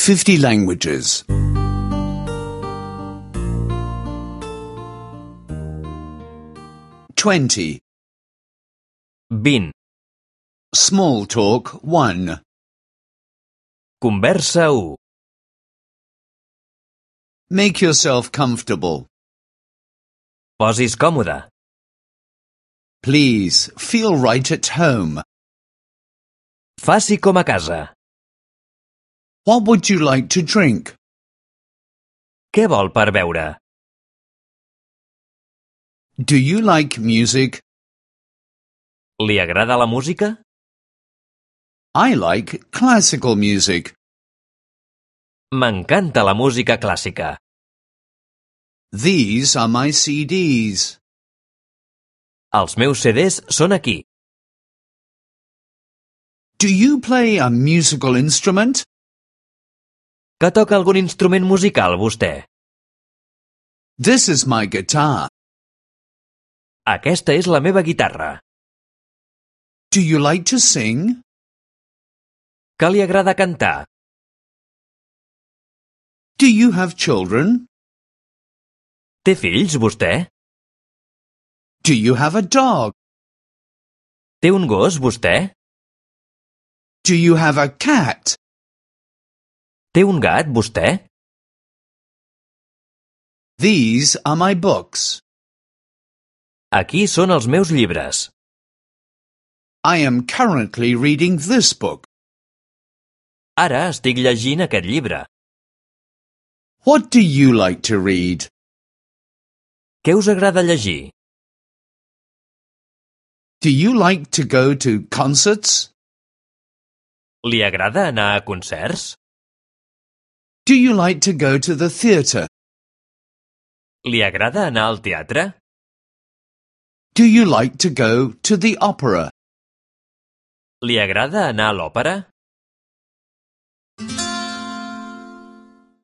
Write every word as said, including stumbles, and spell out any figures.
fifty languages. twenty. vint. Small talk one. Conversa u. Make yourself comfortable. Posis còmode. Please, feel right at home. Faci com a casa. What would you like to drink? Què vol per beure? Do you like music? Li agrada la música? I like classical music. M'encanta la música clàssica. These are my C Ds. Els meus C Ds són aquí. Do you play a musical instrument? Que toca algun instrument musical, vostè? This is my guitar. Aquesta és la meva guitarra. Do you like to sing? Que li agrada cantar? Do you have children? Té fills, vostè? Do you have a dog? Té un gos, vostè? Do you have a cat? Té un gat, vostè? These are my books. Aquí són els meus llibres. I am currently reading this book. Ara estic llegint aquest llibre. What do you like to read? Què us agrada llegir? Do you like to go to concerts? Li agrada anar a concerts? Do you like to go to the theatre? Li agrada anar al teatre? Do you like to go to the opera? Li agrada anar a l'òpera?